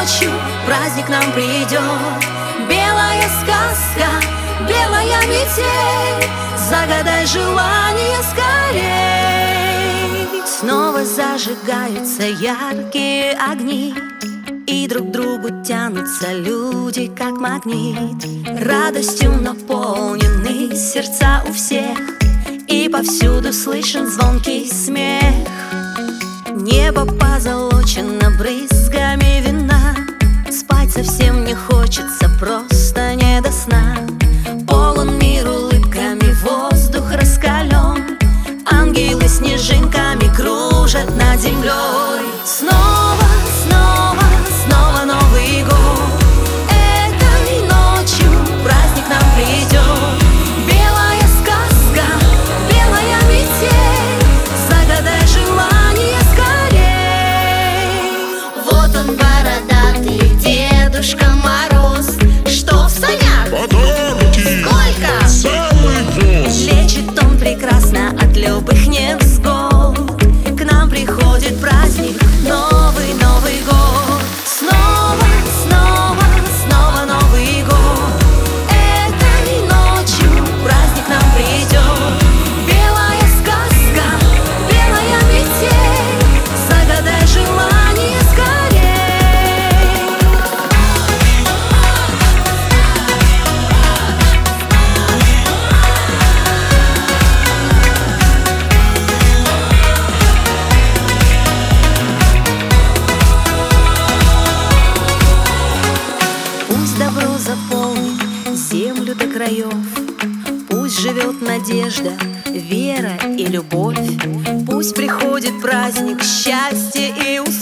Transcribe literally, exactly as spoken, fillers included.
ночью праздник нам придет. Белая сказка, белая метель, загадай желание скорей. Снова зажигаются яркие огни, и друг к другу тянутся люди, как магнит. Радостью наполнены сердца у всех, и повсюду слышен звонкий смех. Небо позолочено брызгами вина, спать совсем не хочется, просто не до сна. Полон мир улыбками, воздух раскален, ангелы снежинками кружат над землей. Снова, снова, снова Новый год. Этой ночью праздник нам придет. Белая сказка, белая метель, загадай желание скорей. Вот он, бородатый Дедушка Мороз, что в санях? Подарки! Сколько? Целый воз! Лечит он прекрасно от любых невзгод. К нам приходит праздник, новый, Новый год. Снова, снова, снова Новый год. Этой ночью праздник нам придет. Белая сказка, белая метель, загадай желание скорей. Пусть добро заполнит землю до краев, пусть живет надежда, вера и любовь. Пусть приходит праздник счастья и успеха.